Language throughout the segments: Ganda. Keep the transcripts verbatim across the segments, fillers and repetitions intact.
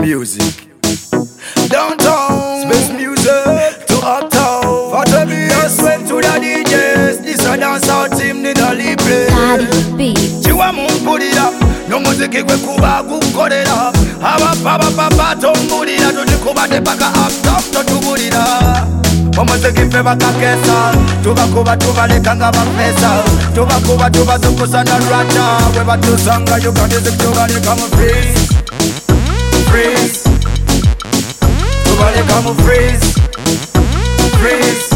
music. Downtown, space music to uptown. For the beats, went to the D Js. This a dancehall team need a lead play. Daddy beat. Chiwa mun put it up. No muziki kwe kuba kukorera. Aba papa papa tombulira. Tujikuba te paka up top totubulira. Omuziki fe bakakesa. Tubakuba tubaleka nga bapesa. Tubakuba tubazukusa na racha. We batusanga you got this tubaleka mu freeze. Freeze. Tubaleka mu freeze. Freeze.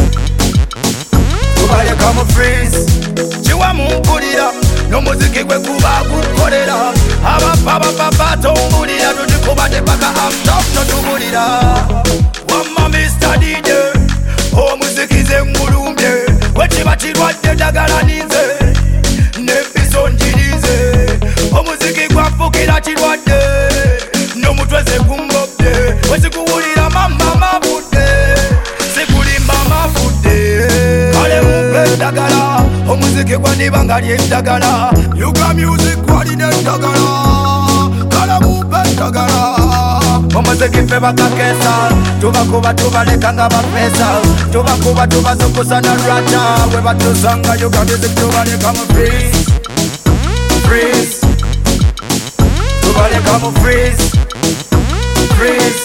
Tubaleka mu freeze. Chiwa mumpulira. Nomuziki kwe kuba kukorera. Aba papa papa tombulira. Tujikuba te paka up top totubulira. Wama Mister D J. Omuziki ze ngulumbye. Wechiba chirwadde dagala ninze. Nepiso njirize. Omuziki gwafukira chirwadde. Nomutwe ze kumbobye. Wezikuwulira mama mabudde. Sikulimba mafudde. Kale mumpe dagala. Omuziki gwanibanga ly'eddagala. Yuga music gwaline eddagala. Kale mumpe dagala. Omuziki fe bakakesa. Tubakuba tubaleka nga bapesa. Tubakuba tubazukusa na racha. We batusanga you got this tubaleka mu freeze. Freeze. Tubaleka mu freeze. Freeze.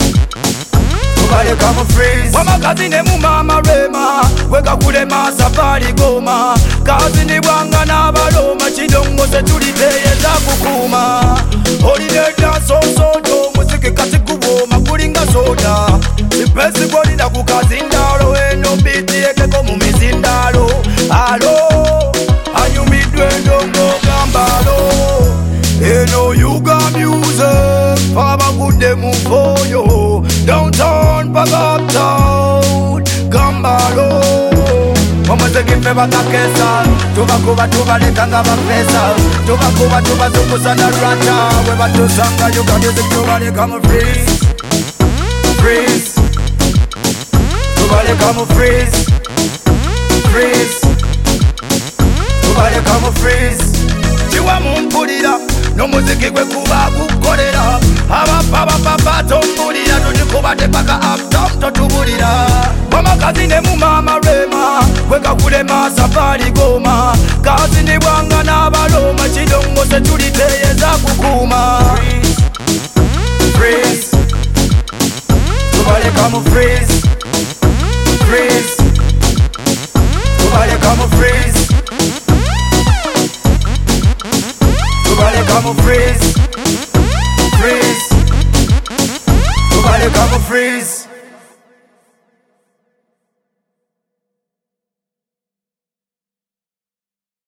Tubaleka mu freeze. Wamakazi ne mu mama rema. Weka kulema safari goma. Kazi ni bwanga n'abaloma. Kidongo se tuliteeyeza kukuma. Oline danso sodo. Muziki kati kuwoma kulinga soda. Sipesi golida kukazi ndalo. Eno biti ekeko mu mizindalo. Alo anyumidwe ndongo gambalo. Eno yuga music. Abakude mu foyo. Downtown paka uptown gambalo. Omuziki fe bakakesa. Tubakuba tubaleka nga bapesa. Tubakuba tubazukusa na racha. We batusanga you got this tubaleka mu freeze. Freeze. Tubaleka mu freeze. Freeze. Tubaleka mu freeze. Chiwa mumpulira. Nomuziki gwe kuba kukorera. Aba papa papa tombulira. Tujikuba te paka up top totubulira. Wamakazi ne mu mama rema. Weka kulema safari goma. Kazi ni bwanga n'abaloma. Kidongo se tuliteeyeza kukuma. Freeze. Tubaleka mu freeze. Freeze. Tubaleka mu freeze. Tubaleka mu freeze. Freeze. Tubaleka mu freeze.